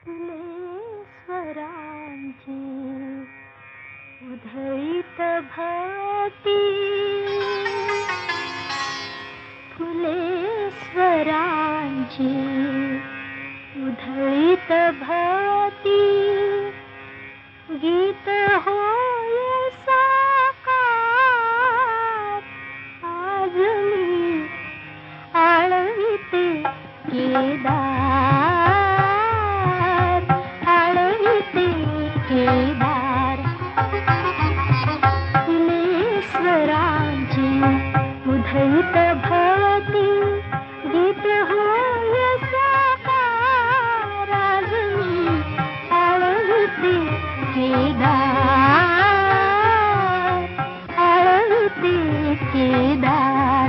फुलेश्वरांची उधळीत भवती, फुलेश्वरांची उधळीत भवती, गीत होय साकार आज मी आळविते केदार, आळविते केदार. फुलेश्वरांची उधळीत भवती, गीत होय साकार आज मी आळविते केदार, आळविते केदार.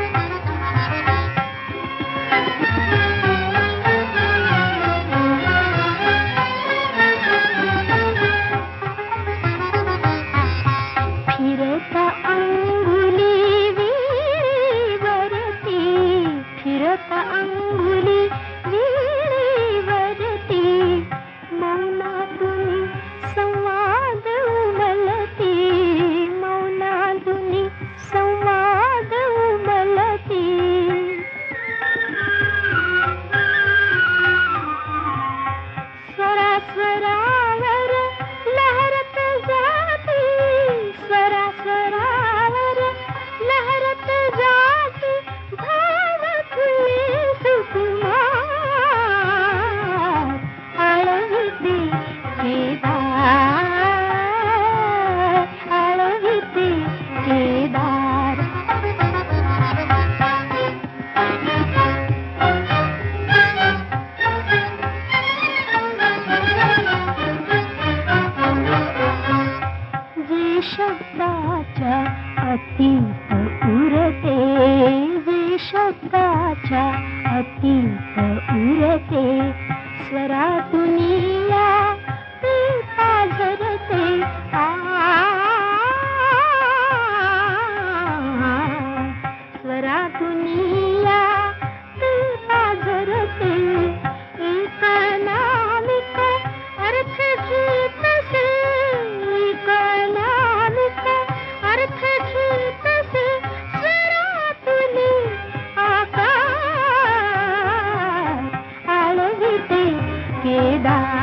फिरता अंगुली वीणेवरती, फिरता अंगुली वीणेवरती, मौनातून संवाद उमलती, मौनातून संवाद उमलती. स्वरास्वरावर लहरत जाती, स्वरास्वरावर लहरत जाती, भाव फुले सुकुमार आळविते केदार, आळविते केदार. जे शब्दाच्या अतीत उरते, जे शब्दाच्या अतीत उरते, स्वरातून या ते पाझरते, स्वरातून या ते पाझरते. एक नामिक अर्थ घेतसे, एक नामिक अर्थ घेतसे, स्वरातून आकार आळविते केदार.